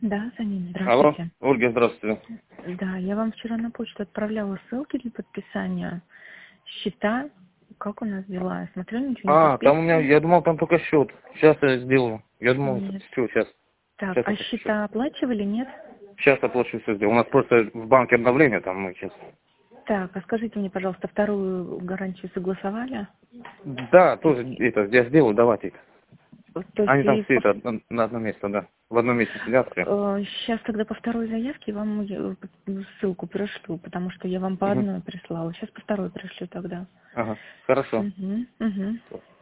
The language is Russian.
Да, Санин, Алло, здравствуйте. Ольга, здравствуйте. Да, я вам вчера на почту отправляла ссылки для подписания счета. Как у нас дела? Я смотрю, ничего не Там у меня, подписывали. я думал, там только счет. Сейчас я сделаю. Я думал, Нет. все, сейчас. Так, Сейчас а я подпишу. счета оплачивали, нет? Сейчас оплачу все сделаю. У нас просто в банке обновление, там мы сейчас. Так, а скажите мне, пожалуйста, вторую гарантию согласовали? Да, тоже это, я сделаю, давайте. То есть Они там и все это на одно место, да. В одном месте сидят все. сейчас тогда по второй заявке вам ссылку пришлю, потому что я вам по Угу. одной прислала. Сейчас по второй пришлю тогда. Ага, хорошо. Угу, угу.